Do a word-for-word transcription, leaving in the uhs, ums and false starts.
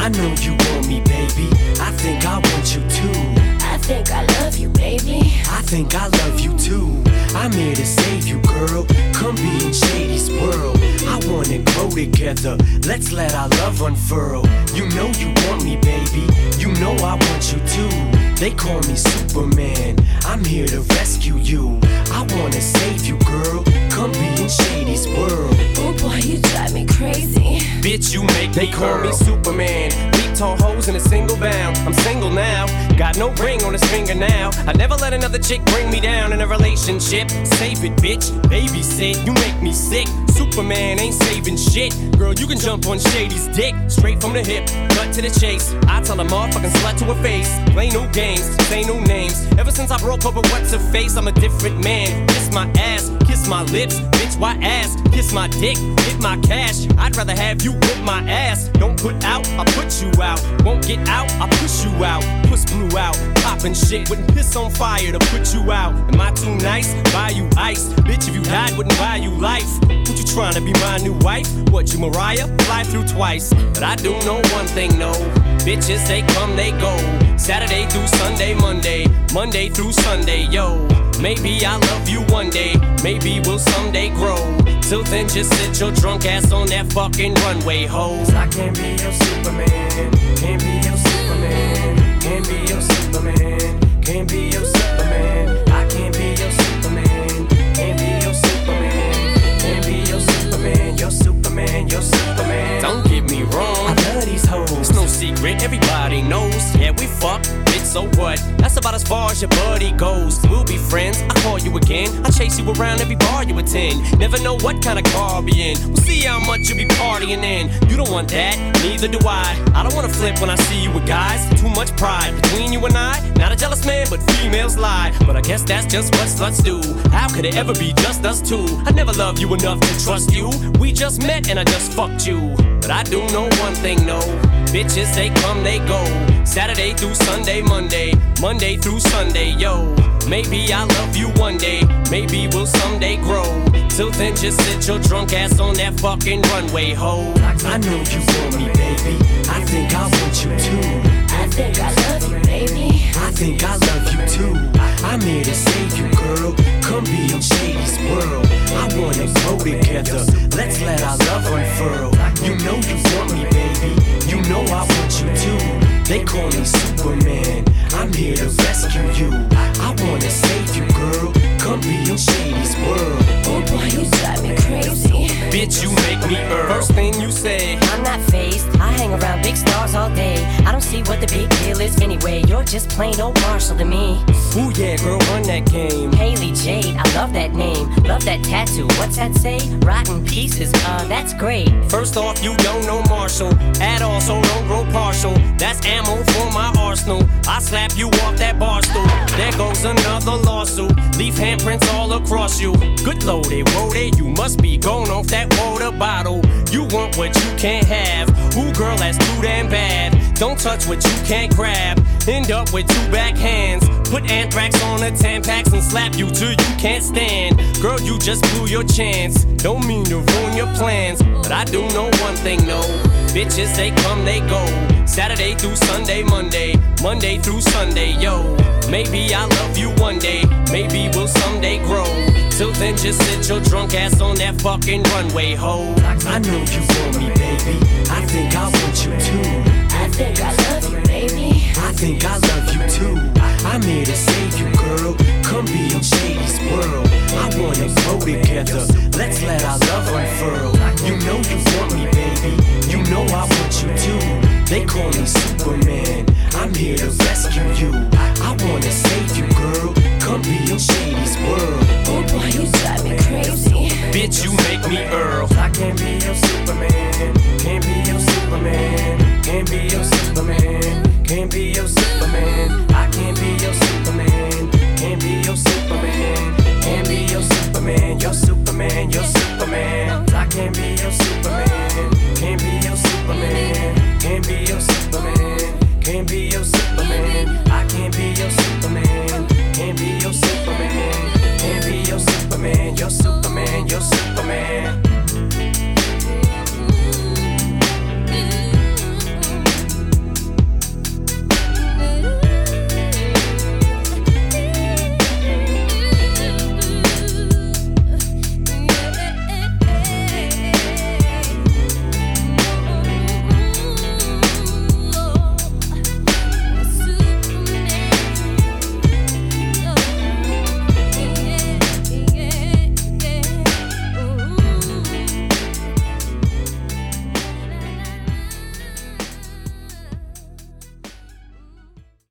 I know you want me, baby. I think I want you too. I think I love you, baby. I think I love you too. I'm here to save you, girl. Come be in Shady's world. I wanna grow together. Let's let our love unfurl. You know you want me, baby. You know I want you too. They call me Superman. I'm here to rescue you. I wanna save you, girl. Come be in Shady's world. Oh boy, you drive me crazy. Bitch, you make They me call girl. me Superman. Leap tall hoes in a single bound. I'm single now. Got no ring on his finger now. I never let another chick bring me down in a relationship. Save it, bitch. Babysit. You make me sick. Superman ain't saving shit. Girl, you can jump on Shady's dick. Straight from the hip, cut to the chase. I tell a motherfucking slut to her face. Play new games, say new names. Ever since I broke up with what's her face, I'm a different man. Kiss my ass, kiss my lips. Bitch, why ass? Kiss my dick, hit my cash. I'd rather have you whip my ass. Don't put out, I put you out. Won't get out, I push you out. Puss blew out, poppin' shit. Wouldn't piss on fire to put you out. Am I too nice? Buy you ice. Bitch, if you died, wouldn't buy you life. What you tryna be my new wife? What, you Mariah? Fly through twice. But I do know one thing, no. Bitches, they come, they go. Saturday through Sunday, Monday. Monday through Sunday, yo. Maybe I'll love you one day. Maybe we'll someday grow. Till then, just sit your drunk ass on that fucking runway, ho. Cause I can't be your Superman. Can't be your Superman. Can't be your Superman. Can't be your Superman. I can't be your Superman. Can't be your Superman. Can't be your Superman. Your Superman. Your Superman. Don't get me wrong, I love these hoes. it's no secret, everybody knows. Yeah, we fuck, bitch, so what? That's about as far as your buddy goes. We'll be friends, I call you again. I chase you around every bar you attend. Never know what kind of car I'll be in. We'll see how much you'll be partying in. You don't want that, neither do I. I don't wanna flip when I see you with guys. Too much pride between you and I. Not a jealous man, but females lie. But I guess that's just what sluts do. How could it ever be just us two? I never loved you enough to trust you. We just met and I just fucked you. But I do know one thing, no. Bitches, they come, they go. Saturday through Sunday, Monday. Monday through Sunday, yo. Maybe I'll love you one day. Maybe we'll someday grow. Till then, just sit your drunk ass on that fucking runway, ho. I know you want me, baby. I think I want you too. I think I love you, baby. I think I love you too. I'm here to save you, girl. Come be in Shady's world. I wanna grow together. Let's let our love unfurl. You know you want me, baby. You know I want you too. They call me Superman. I'm here to rescue you. I wanna save you, girl. Come be in Shady's world. Oh boy, you drive me crazy. Bitch, you make me earn. First thing you say, I'm not phased, I hang around big stars all day. I don't see what the big deal is anyway. You're just plain old Marshall to me. ooh yeah, girl, run that game. Haley Jade, I love that name. Love that tattoo, what's that say? Rotten pieces, uh, that's great. First off, you don't know Marshall at all, so don't grow partial. That's ammo for my arsenal. I slap you off that bar stool. There goes another lawsuit. Leave handprints all across you. Good loaded, woaded, you must be going off that water bottle. You want what you can't have. Ooh, girl, that's too damn bad. Don't touch what you can't grab. End up with two backhands. Put anthrax on the Tampax and slap you till you can't stand. Girl, you just blew your chance. Don't mean to ruin your plans, but I do know one thing, no. Bitches, they come, they go. Saturday through Sunday, Monday. Monday through Sunday, yo. Maybe I'll love you one day. Maybe we'll someday grow. Till then, just sit your drunk ass on that fucking runway, ho. I know you want me, baby. I think I want you too. I think I love you, baby. I think I love you too. I'm here to save you, girl. Come be in Shady's world. I wanna grow together. Let's let our love unfurl. You know you want me, baby. You know I want you too. They call me Superman. I'm here to rescue you. I wanna save you, girl. Come be in Shady's world. Oh boy, you drive me crazy. Bitch, you make me Earl. I can't be your Superman. Can't be your Superman. Can't be your Superman. Can't be your Superman.